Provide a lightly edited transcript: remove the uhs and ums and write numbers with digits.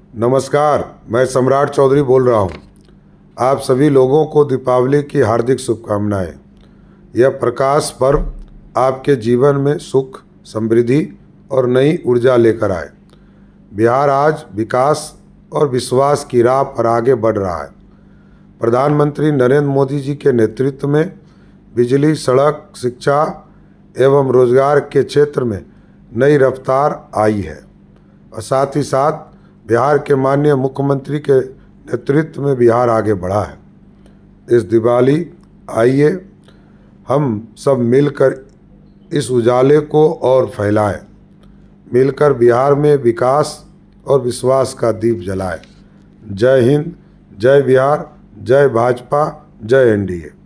नमस्कार, मैं सम्राट चौधरी बोल रहा हूँ। आप सभी लोगों को दीपावली की हार्दिक शुभकामनाएं। यह प्रकाश पर्व आपके जीवन में सुख, समृद्धि और नई ऊर्जा लेकर आए। बिहार आज विकास और विश्वास की राह पर आगे बढ़ रहा है। प्रधानमंत्री नरेंद्र मोदी जी के नेतृत्व में बिजली, सड़क, शिक्षा एवं रोजगार के क्षेत्र में नई रफ्तार आई है और साथ ही साथ बिहार के माननीय मुख्यमंत्री के नेतृत्व में बिहार आगे बढ़ा है। इस दिवाली आइए हम सब मिलकर इस उजाले को और फैलाएं, मिलकर बिहार में विकास और विश्वास का दीप जलाएं। जय हिंद, जय बिहार, जय भाजपा, जय एनडीए।